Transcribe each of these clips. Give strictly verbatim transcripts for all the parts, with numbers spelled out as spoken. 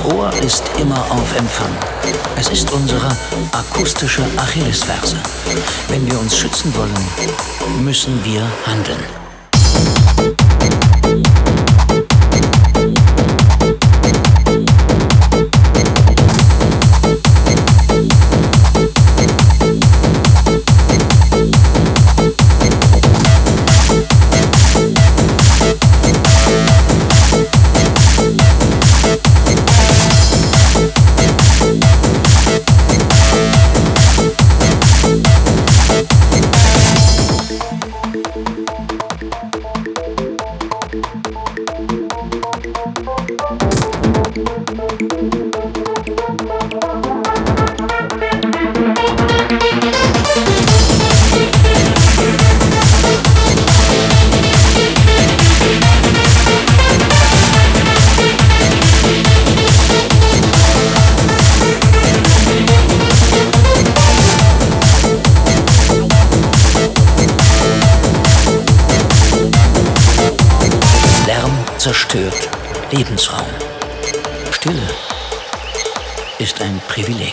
Ohr ist immer auf Empfang. Es ist unsere akustische Achillesferse. Wenn wir uns schützen wollen, müssen wir handeln. Zerstört Lebensraum. Stille ist ein Privileg.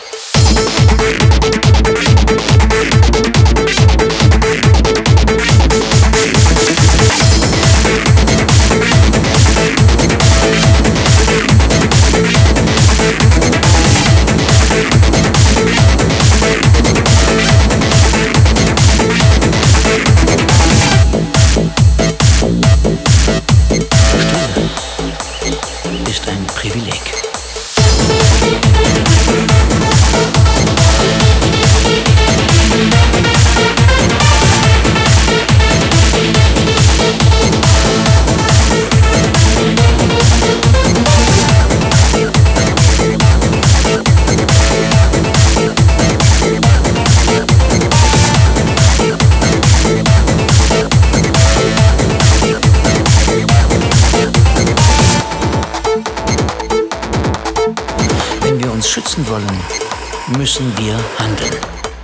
Ist ein Privileg. Wenn wir uns schützen wollen, müssen wir handeln.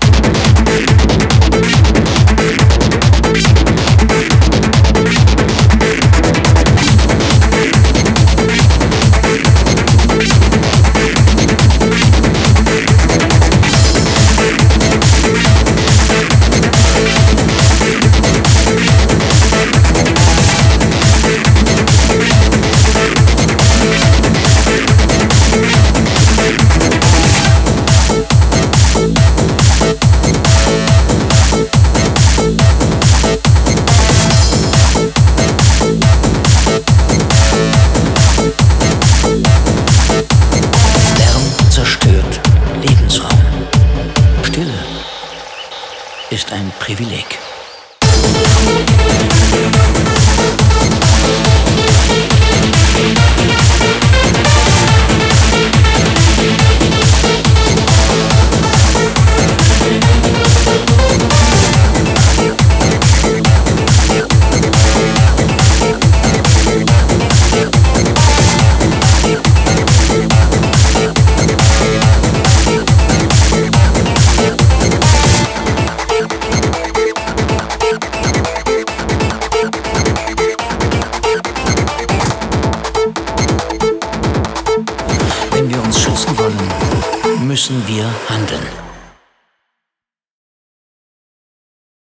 Zerstört Lebensraum. Stille ist ein Privileg. Wenn wir uns schützen wollen, müssen wir handeln.